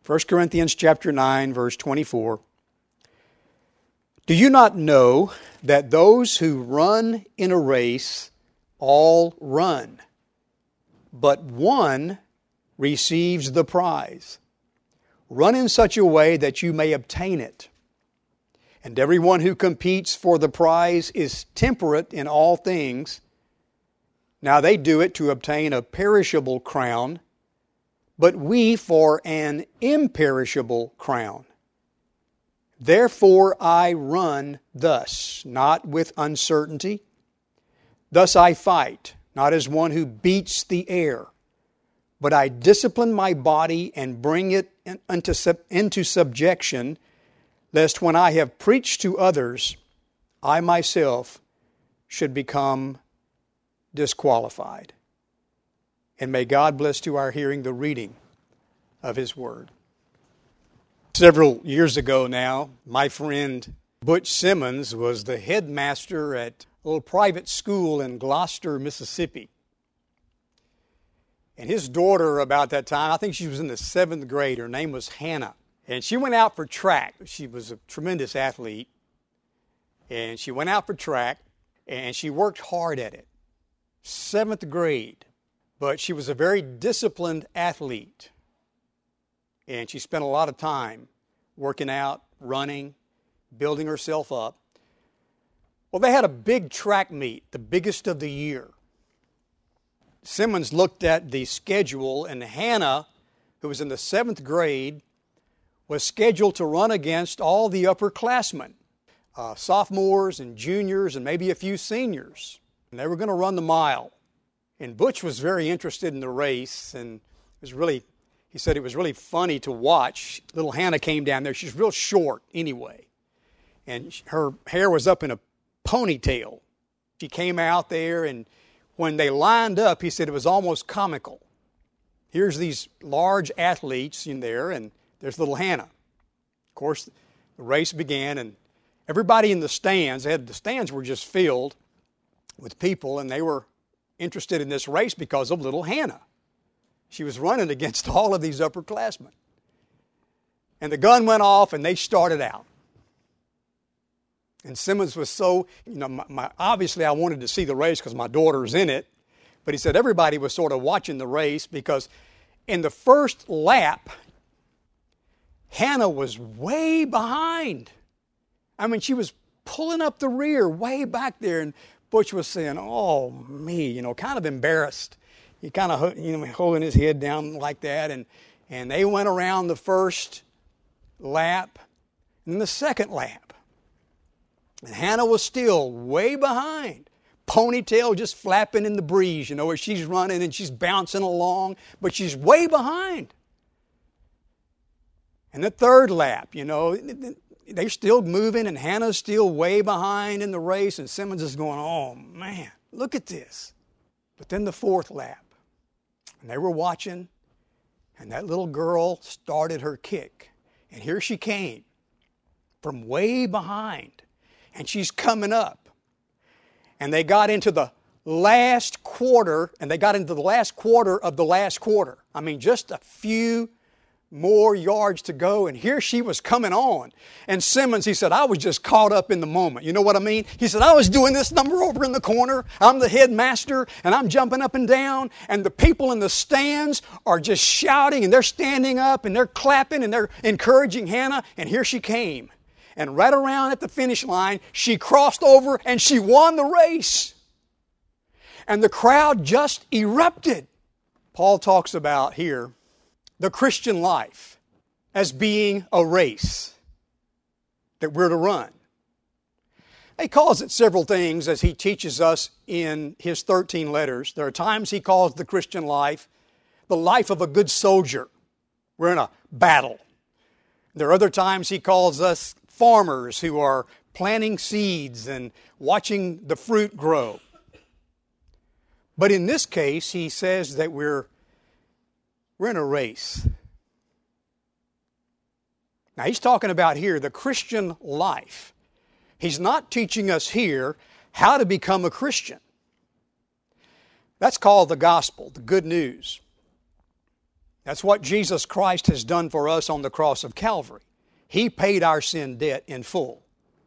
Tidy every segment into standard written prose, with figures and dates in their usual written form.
1 Corinthians chapter 9, verse 24. Do you not know that those who run in a race all run, but one receives the prize? Run in such a way that you may obtain it. And everyone who competes for the prize is temperate in all things. Now they do it to obtain a perishable crown, but we for an imperishable crown. Therefore I run thus, not with uncertainty. Thus I fight, not as one who beats the air, but I discipline my body and bring it into subjection, lest when I have preached to others, I myself should become disqualified. And may God bless to our hearing the reading of His Word. Several years ago now, my friend Butch Simmons was the headmaster at a little private school in Gloucester, Mississippi. And his daughter, about that time, I think she was in the 7th grade, her name was Hannah. And she went out for track. She was a tremendous athlete. And she went out for track, and she worked hard at it. 7th grade. But she was a very disciplined athlete. And she spent a lot of time working out, running, building herself up. Well, they had a big track meet, the biggest of the year. Simmons looked at the schedule, and Hannah, who was in the 7th grade, was scheduled to run against all the upperclassmen, sophomores and juniors and maybe a few seniors. And they were going to run the mile. And Butch was very interested in the race, and he said it was really funny to watch. Little Hannah came down there. She's real short anyway, and her hair was up in a ponytail. She came out there, and when they lined up, he said it was almost comical. Here's these large athletes in there, and there's little Hannah. Of course, the race began, and everybody in the stands, the stands were just filled with people, and they were interested in this race because of little Hannah. She was running against all of these upperclassmen. And the gun went off, and they started out. And Simmons was so, obviously I wanted to see the race because my daughter's in it. But he said everybody was sort of watching the race because in the first lap, Hannah was way behind. I mean, she was pulling up the rear way back there. And Butch was saying, oh, me, kind of embarrassed. He kind of, holding his head down like that. And they went around the first lap and the second lap. And Hannah was still way behind. Ponytail just flapping in the breeze, as she's running and she's bouncing along, but she's way behind. And the third lap, they're still moving and Hannah's still way behind in the race, and Simmons is going, oh man, look at this. But then the fourth lap, and they were watching, and that little girl started her kick. And here she came from way behind. And she's coming up. And they got into the last quarter, and they got into the last quarter of the last quarter. I mean, just a few more yards to go, and here she was coming on. And Simmons, he said, I was just caught up in the moment. You know what I mean? He said, I was doing this number over in the corner. I'm the headmaster, and I'm jumping up and down, and the people in the stands are just shouting, and they're standing up, and they're clapping, and they're encouraging Hannah, and here she came. And right around at the finish line, she crossed over and she won the race. And the crowd just erupted. Paul talks about here the Christian life as being a race that we're to run. He calls it several things as he teaches us in his 13 letters. There are times he calls the Christian life the life of a good soldier. We're in a battle. There are other times he calls us farmers who are planting seeds and watching the fruit grow. But in this case, he says that we're in a race. Now, he's talking about here the Christian life. He's not teaching us here how to become a Christian. That's called the gospel, the good news. That's what Jesus Christ has done for us on the cross of Calvary. He paid our sin debt in full.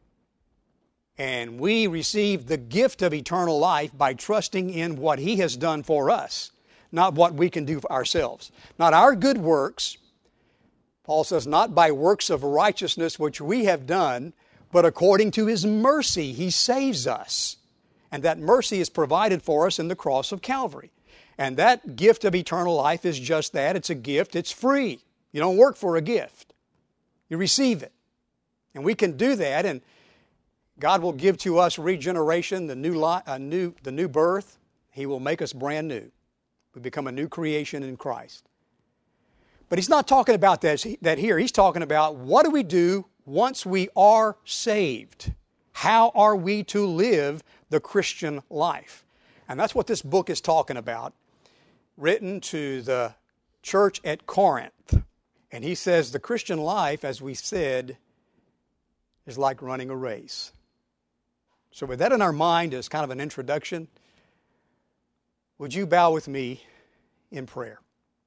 And we receive the gift of eternal life by trusting in what He has done for us, not what we can do for ourselves. Not our good works. Paul says, not by works of righteousness which we have done, but according to His mercy He saves us. And that mercy is provided for us in the cross of Calvary. And that gift of eternal life is just that. It's a gift. It's free. You don't work for a gift. You receive it. And we can do that, and God will give to us regeneration, the new birth. He will make us brand new. We become a new creation in Christ. But He's not talking about that here. He's talking about what do we do once we are saved? How are we to live the Christian life? And that's what this book is talking about, written to the church at Corinth. And he says the Christian life, as we said, is like running a race. So with that in our mind as kind of an introduction, would you bow with me in prayer?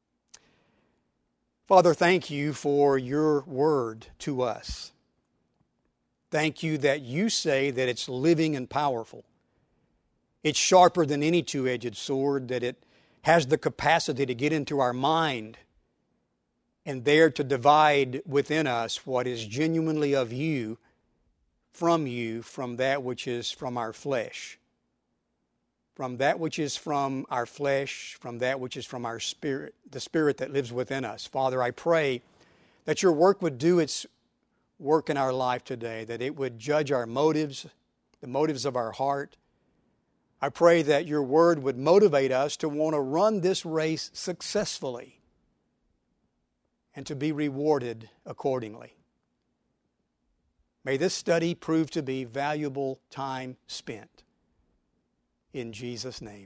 Father, thank You for Your word to us. Thank You that You say that it's living and powerful. It's sharper than any two-edged sword, that it has the capacity to get into our mind and there to divide within us what is genuinely of You, from that which is from our flesh. From that which is from our flesh, from that which is from our spirit, the Spirit that lives within us. Father, I pray that Your work would do its work in our life today, that it would judge our motives, the motives of our heart. I pray that Your word would motivate us to want to run this race successfully and to be rewarded accordingly. May this study prove to be valuable time spent. In Jesus' name,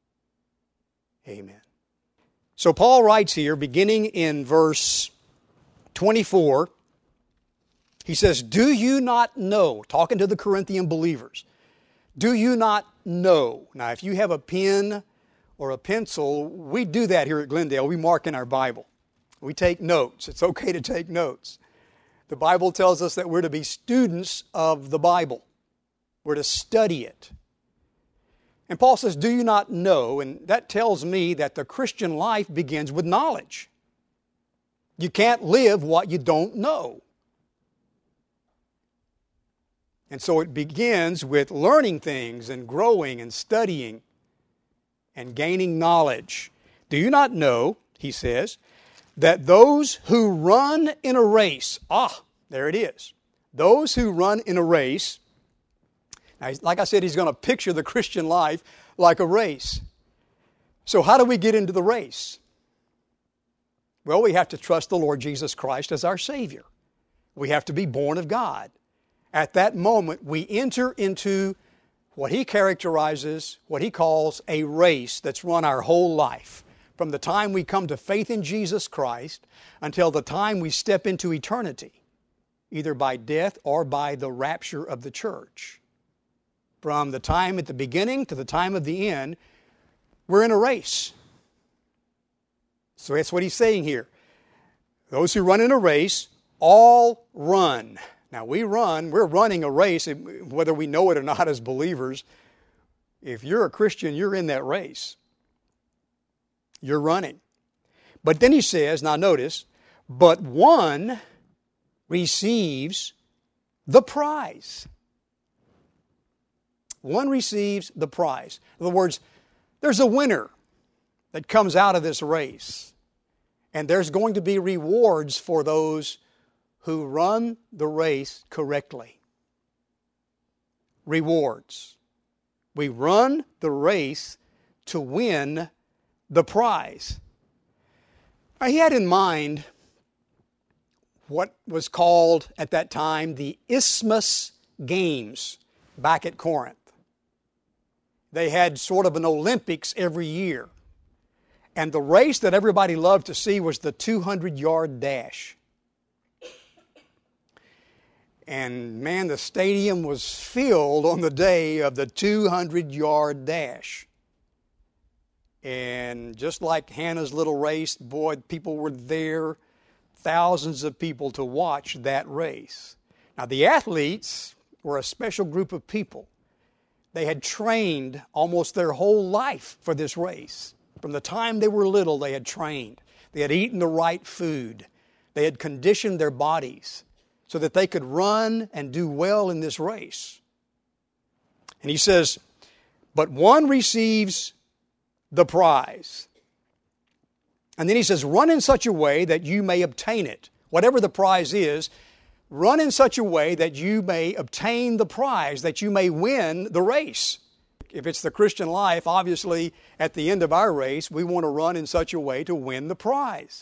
amen. So Paul writes here, beginning in verse 24, he says, "Do you not know," talking to the Corinthian believers, "do you not know?" Now, if you have a pen or a pencil, we do that here at Glendale. We mark in our Bible. We take notes. It's okay to take notes. The Bible tells us that we're to be students of the Bible. We're to study it. And Paul says, "Do you not know?" And that tells me that the Christian life begins with knowledge. You can't live what you don't know. And so it begins with learning things and growing and studying and gaining knowledge. "Do you not know," he says, "that those who run in a race," there it is. Those who run in a race, now, like I said, he's going to picture the Christian life like a race. So how do we get into the race? Well, we have to trust the Lord Jesus Christ as our Savior. We have to be born of God. At that moment, we enter into what he characterizes, what he calls a race that's run our whole life. From the time we come to faith in Jesus Christ until the time we step into eternity, either by death or by the rapture of the church. From the time at the beginning to the time of the end, we're in a race. So that's what he's saying here. Those who run in a race all run. Now we're running a race, whether we know it or not as believers. If you're a Christian, you're in that race. You're running. But then he says, now notice, but one receives the prize. One receives the prize. In other words, there's a winner that comes out of this race. And there's going to be rewards for those who run the race correctly. Rewards. We run the race to win the prize. Now, he had in mind what was called at that time the Isthmus Games back at Corinth. They had sort of an Olympics every year. And the race that everybody loved to see was the 200-yard dash. And man, the stadium was filled on the day of the 200-yard dash. And just like Hannah's little race, boy, people were there, thousands of people to watch that race. Now, the athletes were a special group of people. They had trained almost their whole life for this race. From the time they were little, they had trained. They had eaten the right food. They had conditioned their bodies so that they could run and do well in this race. And he says, but one receives the prize. And then he says, run in such a way that you may obtain it. Whatever the prize is, run in such a way that you may obtain the prize, that you may win the race. If it's the Christian life, obviously, at the end of our race, we want to run in such a way to win the prize.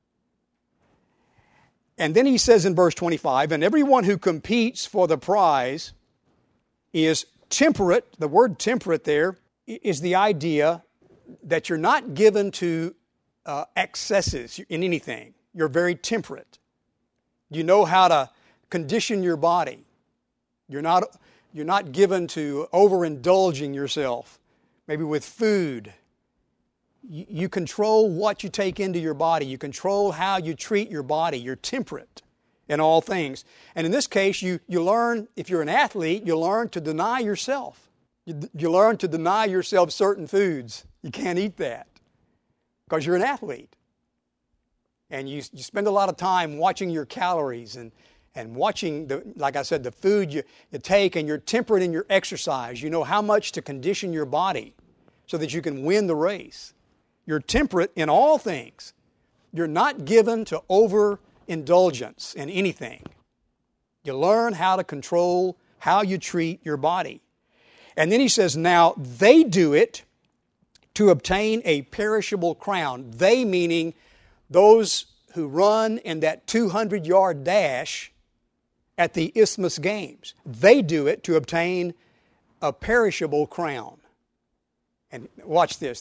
And then he says in verse 25, and everyone who competes for the prize is temperate. The word temperate there is the idea that you're not given to excesses in anything. You're very temperate. You know how to condition your body. You're not given to overindulging yourself, maybe with food. You control what you take into your body. You control how you treat your body. You're temperate in all things. And in this case, you learn, if you're an athlete, you learn to deny yourself. You learn to deny yourself certain foods. You can't eat that because you're an athlete. And you spend a lot of time watching your calories and watching, like I said, the food you take, and you're temperate in your exercise. You know how much to condition your body so that you can win the race. You're temperate in all things. You're not given to overindulgence in anything. You learn how to control how you treat your body. And then he says, now they do it to obtain a perishable crown. They meaning those who run in that 200-yard dash at the Isthmus Games. They do it to obtain a perishable crown. And watch this.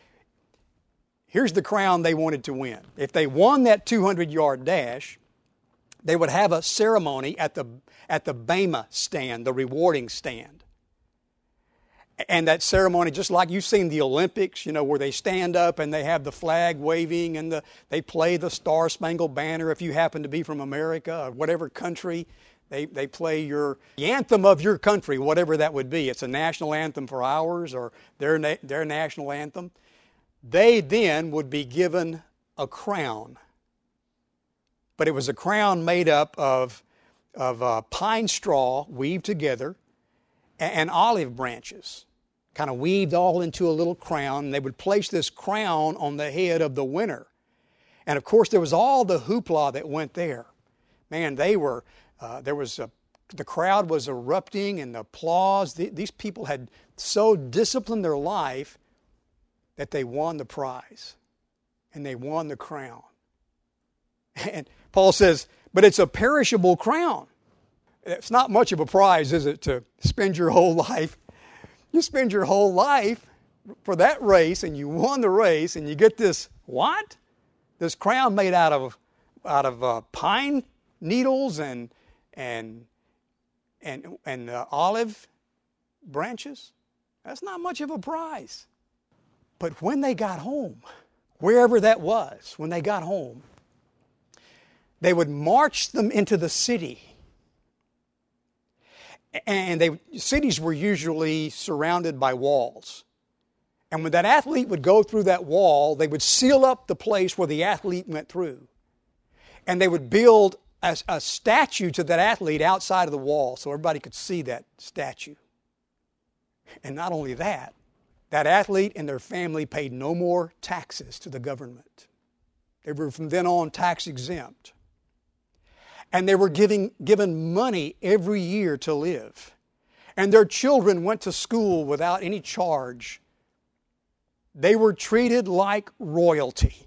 Here's the crown they wanted to win. If they won that 200-yard dash, they would have a ceremony at the Bema stand, the rewarding stand. And that ceremony, just like you've seen the Olympics, where they stand up and they have the flag waving and they play the Star-Spangled Banner. If you happen to be from America or whatever country, they play the anthem of your country, whatever that would be. It's a national anthem for ours or their national anthem. They then would be given a crown. But it was a crown made up of pine straw weaved together and olive branches, kind of weaved all into a little crown. And they would place this crown on the head of the winner. And of course, there was all the hoopla that went there. Man, the crowd was erupting and the applause. These people had so disciplined their life that they won the prize and they won the crown. And Paul says, but it's a perishable crown. It's not much of a prize, is it, to spend your whole life? You spend your whole life for that race and you won the race and you get this, what? This crown made out of pine needles and olive branches? That's not much of a prize. But when they got home, wherever that was, when they got home, they would march them into the city. And cities were usually surrounded by walls. And when that athlete would go through that wall, they would seal up the place where the athlete went through. And they would build a statue to that athlete outside of the wall so everybody could see that statue. And not only that, that athlete and their family paid no more taxes to the government. They were from then on tax exempt. And they were given money every year to live. And their children went to school without any charge. They were treated like royalty.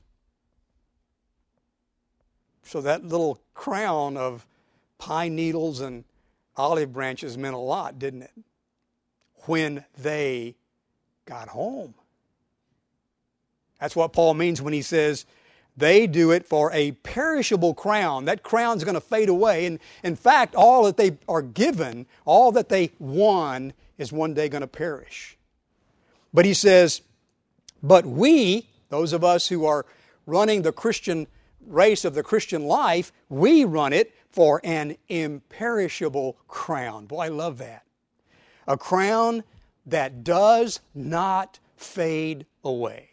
So that little crown of pine needles and olive branches meant a lot, didn't it? When they got home. That's what Paul means when he says they do it for a perishable crown. That crown's going to fade away. And in fact, all that they are given, all that they won, is one day going to perish. But he says, But we, those of us who are running the Christian race of the Christian life, we run it for an imperishable crown. Boy, I love that. A crown that does not fade away.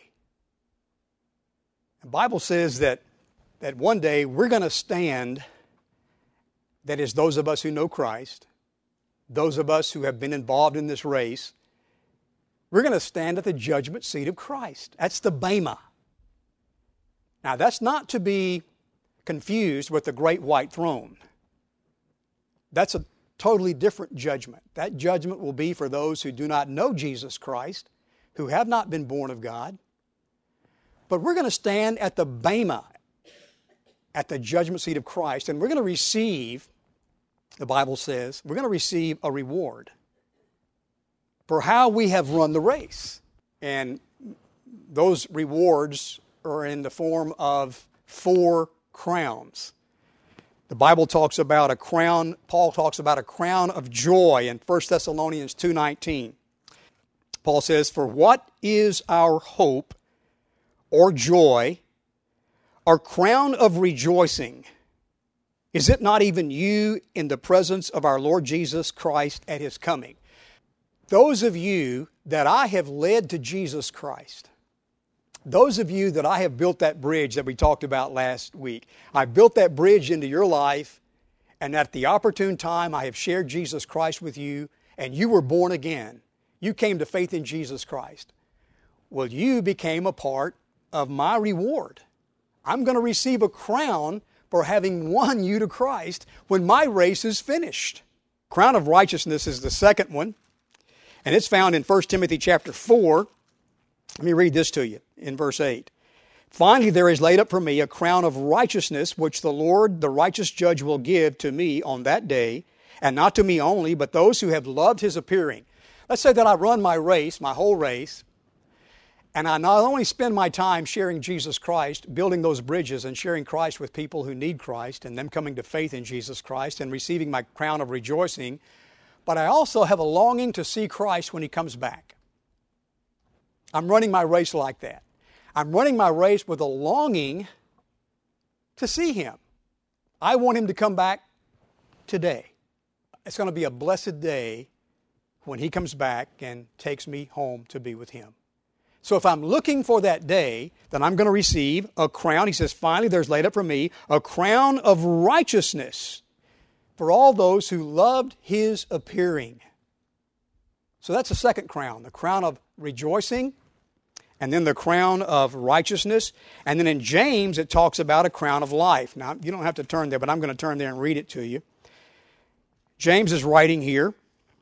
The Bible says that one day we're going to stand, that is, those of us who know Christ, those of us who have been involved in this race, we're going to stand at the judgment seat of Christ. That's the Bema. Now, that's not to be confused with the great white throne. That's a totally different judgment. That judgment will be for those who do not know Jesus Christ, who have not been born of God. But we're going to stand at the Bema, at the judgment seat of Christ, and we're going to receive, the Bible says, we're going to receive a reward for how we have run the race. And those rewards are in the form of 4 crowns. The Bible talks about a crown, Paul talks about a crown of joy in 1 Thessalonians 2:19. Paul says, "For what is our hope or joy, our crown of rejoicing? Is it not even you in the presence of our Lord Jesus Christ at His coming?" Those of you that I have led to Jesus Christ, those of you that I have built that bridge that we talked about last week, I built that bridge into your life, and at the opportune time I have shared Jesus Christ with you, and you were born again. You came to faith in Jesus Christ. Well, you became a part of my reward. I'm going to receive a crown for having won you to Christ when my race is finished. Crown of righteousness is the second one, and it's found in 1 Timothy chapter 4. Let me read this to you in verse 8. "Finally, there is laid up for me a crown of righteousness, which the Lord, the righteous judge, will give to me on that day, and not to me only, but those who have loved His appearing." Let's say that I run my race, my whole race, and I not only spend my time sharing Jesus Christ, building those bridges and sharing Christ with people who need Christ, and them coming to faith in Jesus Christ and receiving my crown of rejoicing, but I also have a longing to see Christ when He comes back. I'm running my race like that. I'm running my race with a longing to see Him. I want Him to come back today. It's going to be a blessed day when He comes back and takes me home to be with Him. So if I'm looking for that day, then I'm going to receive a crown. He says, "Finally, there's laid up for me a crown of righteousness for all those who loved His appearing." So that's the second crown, the crown of rejoicing, and then the crown of righteousness. And then in James, it talks about a crown of life. Now, you don't have to turn there, but I'm going to turn there and read it to you. James is writing here,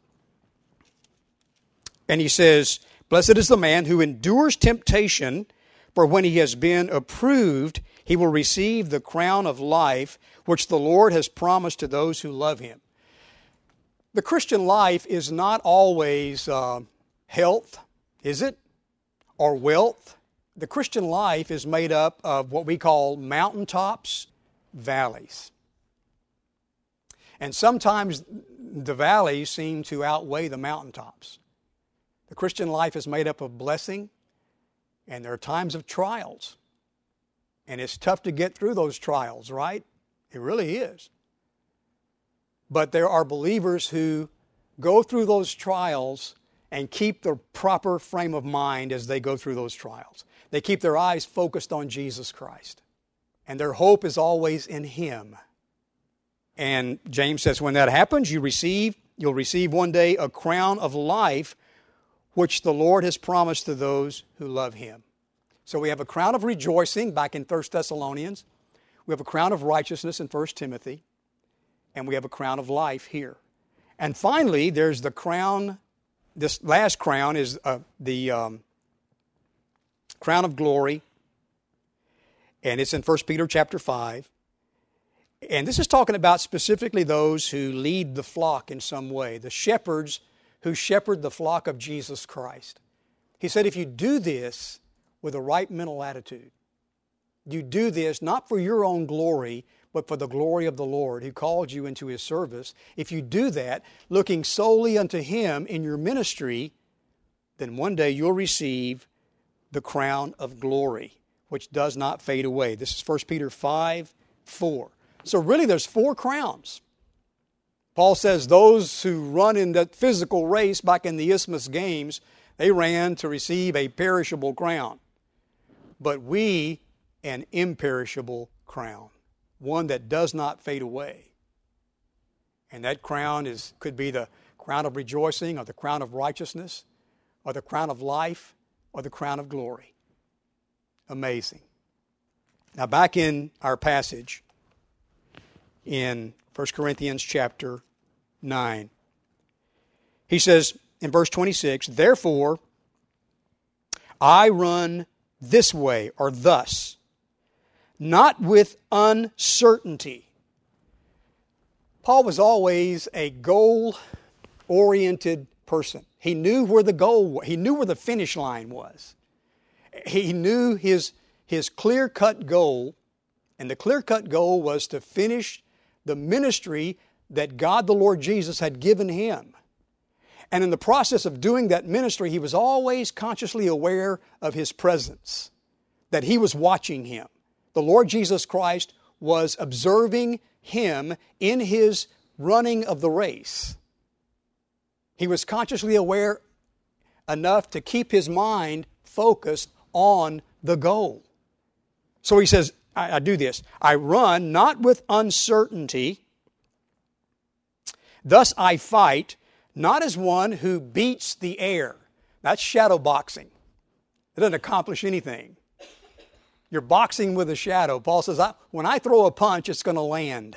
and he says, "Blessed is the man who endures temptation, for when he has been approved, he will receive the crown of life, which the Lord has promised to those who love Him." The Christian life is not always health, is it? Or wealth. The Christian life is made up of what we call mountaintops, valleys. And sometimes the valleys seem to outweigh the mountaintops. The Christian life is made up of blessing, and there are times of trials. And it's tough to get through those trials, right? It really is. But there are believers who go through those trials and keep the proper frame of mind as they go through those trials. They keep their eyes focused on Jesus Christ. And their hope is always in Him. And James says when that happens, you'll receive one day a crown of life, which the Lord has promised to those who love Him. So we have a crown of rejoicing back in 1 Thessalonians. We have a crown of righteousness in 1 Timothy. And we have a crown of life here. And finally, there's the crown. This last crown is the crown of glory. And it's in 1 Peter chapter 5. And this is talking about specifically those who lead the flock in some way. The shepherds who shepherd the flock of Jesus Christ. He said, if you do this with a right mental attitude, you do this not for your own glory, but for the glory of the Lord who called you into His service. If you do that, looking solely unto Him in your ministry, then one day you'll receive the crown of glory, which does not fade away. This is 1 Peter 5:4. So really there's 4 crowns. Paul says those who run in that physical race back in the Isthmus Games, they ran to receive a perishable crown. But we, an imperishable crown, one that does not fade away. And that crown could be the crown of rejoicing, or the crown of righteousness, or the crown of life, or the crown of glory. Amazing. Now back in our passage in 1 Corinthians chapter 9. He says in verse 26, therefore, I run this way, or thus, not with uncertainty. Paul was always a goal-oriented person. He knew where the goal was. He knew where the finish line was. He knew his clear-cut goal, and the clear-cut goal was to finish the ministry that God the Lord Jesus had given him. And in the process of doing that ministry, he was always consciously aware of His presence, that He was watching him. The Lord Jesus Christ was observing him in his running of the race. He was consciously aware enough to keep his mind focused on the goal. So he says, I do this. I run not with uncertainty. Thus I fight, not as one who beats the air. That's shadow boxing. It doesn't accomplish anything. You're boxing with a shadow. Paul says, when I throw a punch, it's going to land.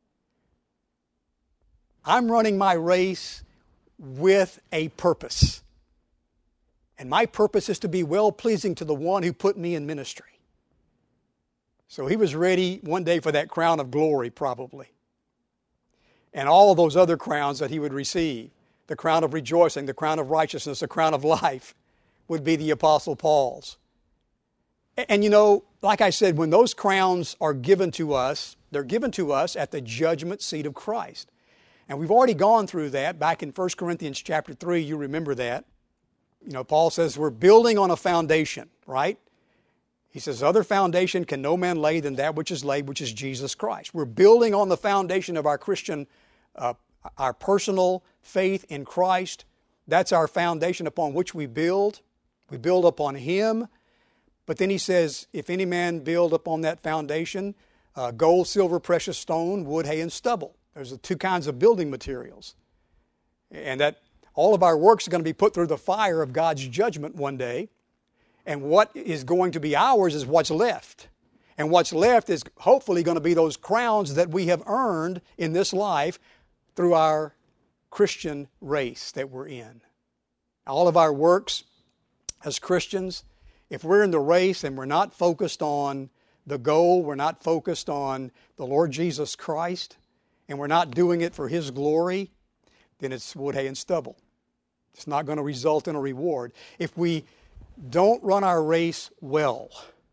I'm running my race with a purpose. And my purpose is to be well-pleasing to the one who put me in ministry. So he was ready one day for that crown of glory, probably. And all of those other crowns that he would receive, the crown of rejoicing, the crown of righteousness, the crown of life, would be the Apostle Paul's. And you know, like I said, when those crowns are given to us, they're given to us at the judgment seat of Christ. And we've already gone through that back in 1 Corinthians chapter 3. You remember that. You know, Paul says we're building on a foundation, right? He says, other foundation can no man lay than that which is laid, which is Jesus Christ. We're building on the foundation of our Christian, our personal faith in Christ. That's our foundation upon which we build. We build upon Him. But then he says, if any man build upon that foundation, gold, silver, precious stone, wood, hay, and stubble. There's the 2 kinds of building materials. And that all of our works are going to be put through the fire of God's judgment one day. And what is going to be ours is what's left. And what's left is hopefully going to be those crowns that we have earned in this life through our Christian race that we're in. All of our works as Christians, if we're in the race and we're not focused on the goal, we're not focused on the Lord Jesus Christ, and we're not doing it for His glory, then it's wood, hay, and stubble. It's not going to result in a reward. If we don't run our race well,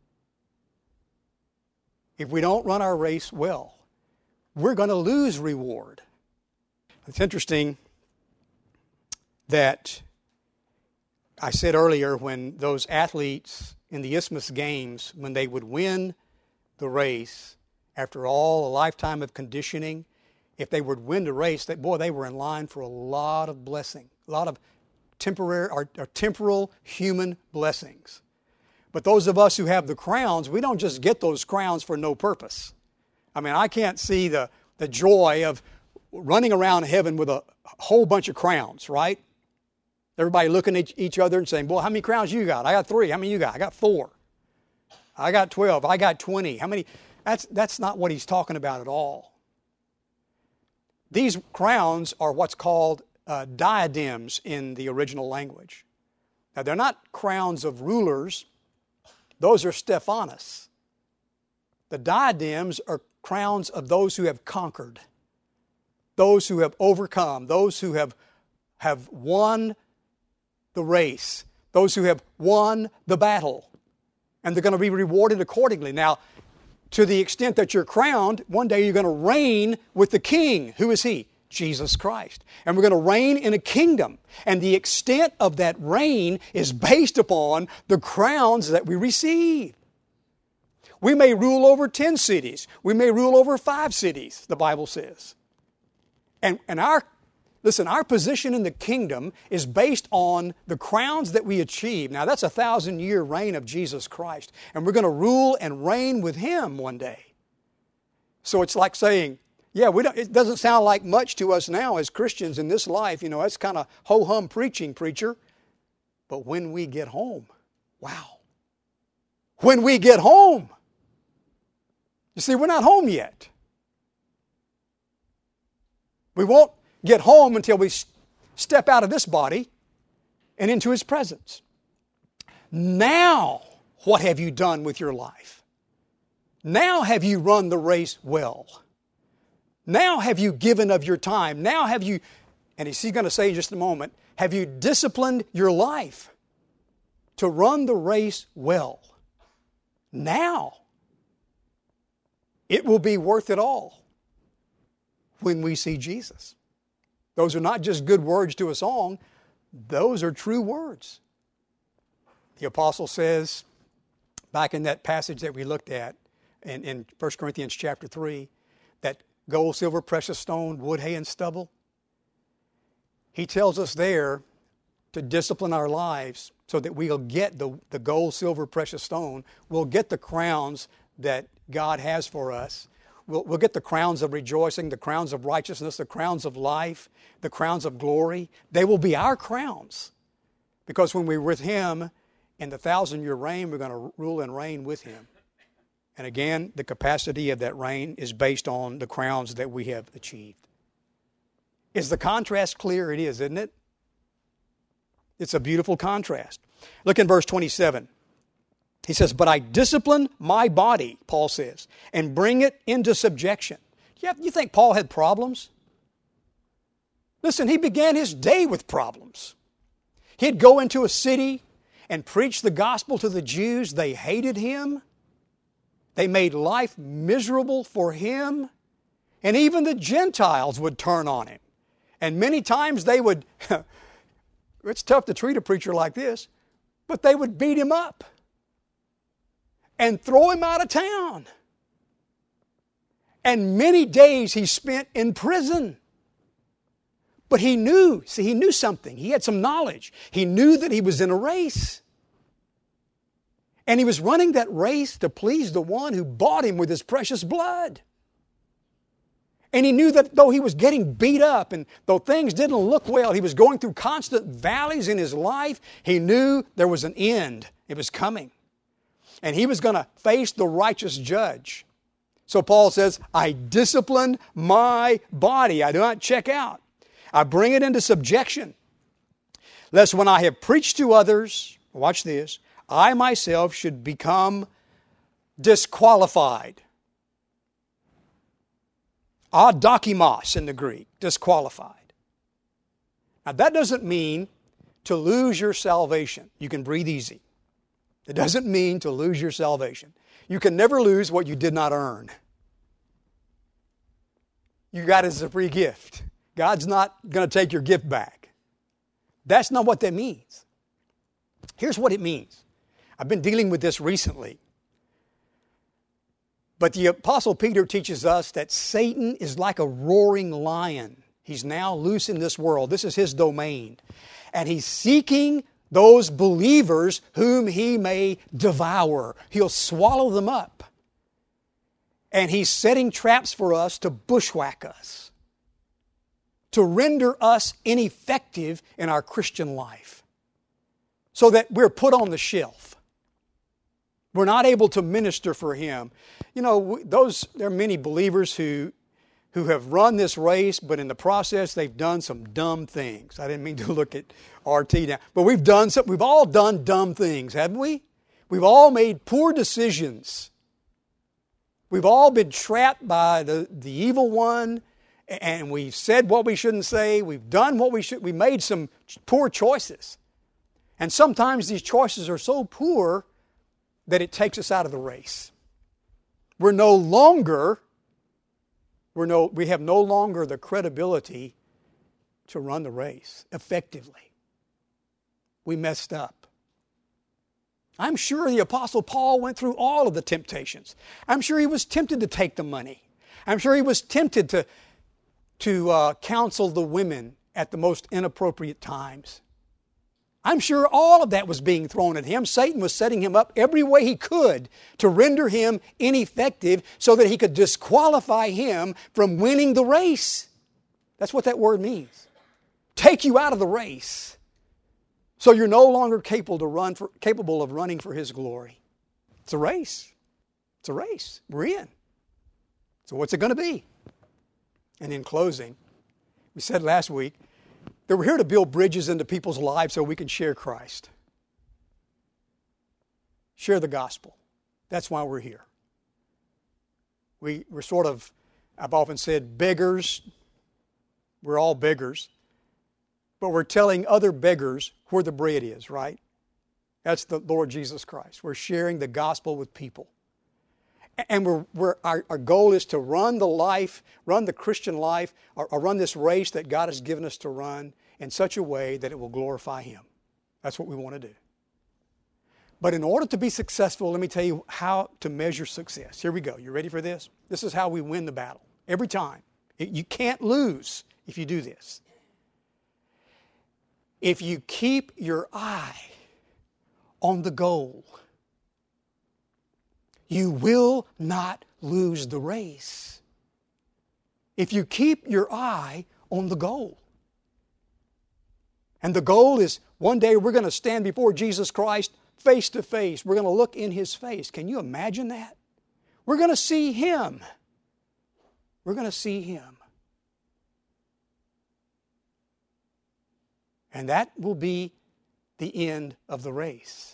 we're going to lose reward. It's interesting that I said earlier when those athletes in the Isthmus Games, when they would win the race, after all a lifetime of conditioning, if they would win the race, they were in line for a lot of blessing, a lot of temporary or temporal human blessings. But those of us who have the crowns, we don't just get those crowns for no purpose. I mean, I can't see the joy of running around heaven with a whole bunch of crowns, right? Everybody looking at each other and saying, boy, how many crowns you got? I got 3. How many you got? I got 4. I got 12. I got 20. How many? That's not what he's talking about at all. These crowns are what's called diadems in the original language. Now, they're not crowns of rulers. Those are Stephanos. The diadems are crowns of those who have conquered, those who have overcome, those who have won the race, those who have won the battle. And they're going to be rewarded accordingly. Now, to the extent that you're crowned, one day you're going to reign with the King. Who is He? Jesus Christ. And we're going to reign in a kingdom. And the extent of that reign is based upon the crowns that we receive. We may rule over 10 cities. We may rule over 5 cities, the Bible says. And our position in the kingdom is based on the crowns that we achieve. Now, that's a 1,000-year reign of Jesus Christ. And we're going to rule and reign with Him one day. So it's like saying, yeah, it doesn't sound like much to us now as Christians in this life. You know, that's kind of ho-hum preaching, preacher. But when we get home, wow. When we get home. You see, we're not home yet. We won't get home until we step out of this body and into His presence. Now, what have you done with your life? Now have you run the race well? Now have you given of your time? Now have you, and he's going to say in just a moment, have you disciplined your life to run the race well? Now, it will be worth it all when we see Jesus. Those are not just good words to a song. Those are true words. The apostle says, back in that passage that we looked at in 1 Corinthians chapter 3, that gold, silver, precious stone, wood, hay, and stubble. He tells us there to discipline our lives so that we'll get the gold, silver, precious stone. We'll get the crowns that God has for us. We'll get the crowns of rejoicing, the crowns of righteousness, the crowns of life, the crowns of glory. They will be our crowns. Because when we're with Him in the 1,000-year reign, we're going to rule and reign with Him. And again, the capacity of that reign is based on the crowns that we have achieved. Is the contrast clear? It is, isn't it? It's a beautiful contrast. Look in verse 27. He says, but I discipline my body, Paul says, and bring it into subjection. You think Paul had problems? Listen, he began his day with problems. He'd go into a city and preach the gospel to the Jews. They hated him. They made life miserable for him. And even the Gentiles would turn on him. And many times they would, it's tough to treat a preacher like this, but they would beat him up and throw him out of town. And many days he spent in prison. But he knew something. He had some knowledge. He knew that he was in a race. And he was running that race to please the one who bought him with His precious blood. And he knew that though he was getting beat up and though things didn't look well, he was going through constant valleys in his life, he knew there was an end. It was coming. And he was going to face the righteous judge. So Paul says, I discipline my body. I do not check out. I bring it into subjection, lest when I have preached to others, watch this, I myself should become disqualified. Adokimos in the Greek, disqualified. Now that doesn't mean to lose your salvation. You can breathe easy. It doesn't mean to lose your salvation. You can never lose what you did not earn. You got it as a free gift. God's not going to take your gift back. That's not what that means. Here's what it means. I've been dealing with this recently. But the Apostle Peter teaches us that Satan is like a roaring lion. He's now loose in this world. This is his domain. And he's seeking those believers whom he may devour. He'll swallow them up. And he's setting traps for us to bushwhack us, to render us ineffective in our Christian life, so that we're put on the shelf. We're not able to minister for Him. You know, there are many believers who have run this race, but in the process they've done some dumb things. I didn't mean to look at RT now, but we've all done dumb things, haven't we? We've all made poor decisions. We've all been trapped by the evil one, and we've said what we shouldn't say. We've done what we should. We made some poor choices. And sometimes these choices are so poor that it takes us out of the race. We're no longer We have no longer the credibility to run the race effectively. We messed up. I'm sure the Apostle Paul went through all of the temptations. I'm sure he was tempted to take the money. I'm sure he was tempted to counsel the women at the most inappropriate times. I'm sure all of that was being thrown at him. Satan was setting him up every way he could to render him ineffective so that he could disqualify him from winning the race. That's what that word means. Take you out of the race so you're no longer capable of running for His glory. It's a race. It's a race. We're in. So what's it going to be? And in closing, we said last week that we're here to build bridges into people's lives so we can share Christ. Share the gospel. That's why we're here. We're sort of, I've often said, beggars. We're all beggars. But we're telling other beggars where the bread is, right? That's the Lord Jesus Christ. We're sharing the gospel with people. And our goal is to run the Christian life, or run this race that God has given us to run in such a way that it will glorify Him. That's what we want to do. But in order to be successful, let me tell you how to measure success. Here we go. You ready for this? This is how we win the battle. Every time. You can't lose if you do this. If you keep your eye on the goal, you will not lose the race. If you keep your eye on the goal. And the goal is one day we're going to stand before Jesus Christ face to face. We're going to look in His face. Can you imagine that? We're going to see Him. We're going to see Him. And that will be the end of the race.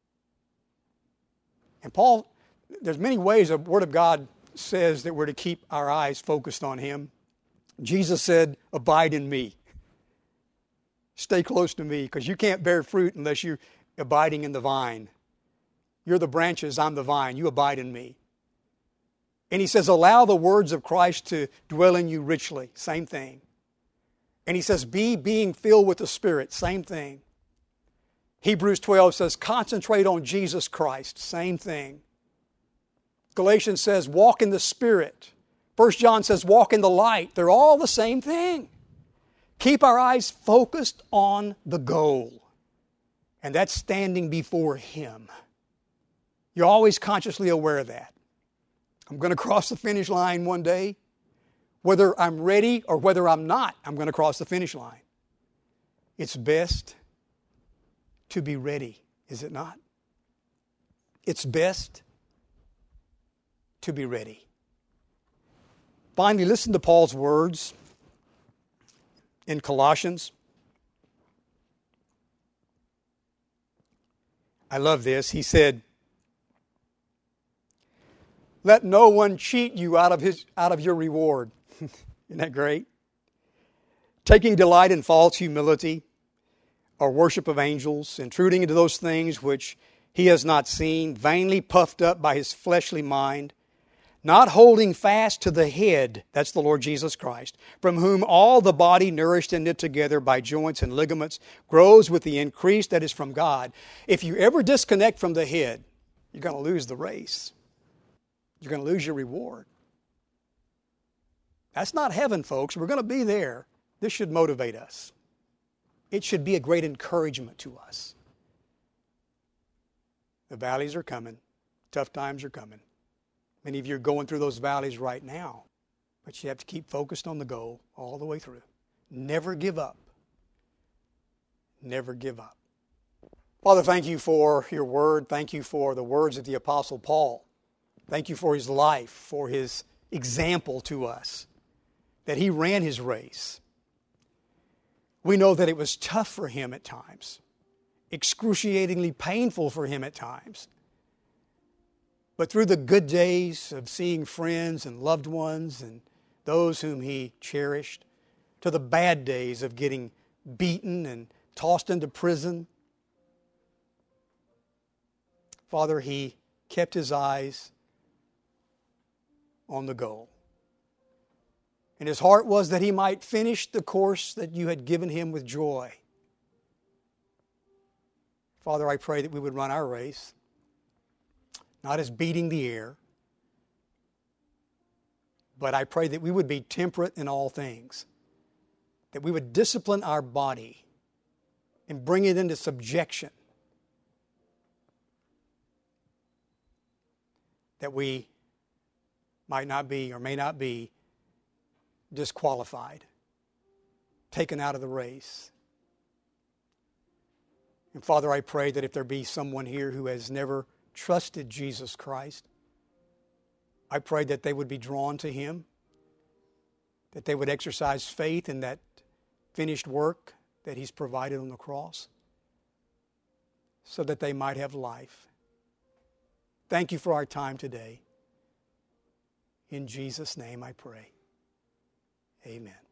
And Paul, there's many ways the Word of God says that we're to keep our eyes focused on Him. Jesus said, abide in me. Stay close to me, because you can't bear fruit unless you're abiding in the vine. You're the branches, I'm the vine. You abide in me. And He says, allow the words of Christ to dwell in you richly. Same thing. And He says, being filled with the Spirit. Same thing. Hebrews 12 says, concentrate on Jesus Christ. Same thing. Galatians says, walk in the Spirit. 1 John says, walk in the light. They're all the same thing. Keep our eyes focused on the goal. And that's standing before Him. You're always consciously aware of that. I'm going to cross the finish line one day. Whether I'm ready or whether I'm not, I'm going to cross the finish line. It's best to be ready, is it not? It's best to be ready. Finally, listen to Paul's words in Colossians. I love this. He said, let no one cheat you out of your reward. Isn't that great? Taking delight in false humility or worship of angels, intruding into those things which he has not seen, vainly puffed up by his fleshly mind, not holding fast to the head, that's the Lord Jesus Christ, from whom all the body, nourished and knit together by joints and ligaments, grows with the increase that is from God. If you ever disconnect from the head, you're going to lose the race. You're going to lose your reward. That's not heaven, folks. We're going to be there. This should motivate us. It should be a great encouragement to us. The valleys are coming. Tough times are coming. Many of you are going through those valleys right now. But you have to keep focused on the goal all the way through. Never give up. Never give up. Father, thank you for your word. Thank you for the words of the Apostle Paul. Thank you for his life, for his example to us, that he ran his race. We know that it was tough for him at times, excruciatingly painful for him at times. But through the good days of seeing friends and loved ones and those whom he cherished, to the bad days of getting beaten and tossed into prison, Father, he kept his eyes on the goal. And his heart was that he might finish the course that you had given him with joy. Father, I pray that we would run our race, not as beating the air, but I pray that we would be temperate in all things, that we would discipline our body and bring it into subjection, that we might not be or may not be disqualified, taken out of the race. And Father, I pray that if there be someone here who has never trusted Jesus Christ, I pray that they would be drawn to him, that they would exercise faith in that finished work that he's provided on the cross, so that they might have life. Thank you for our time today. In Jesus' name I pray. Amen.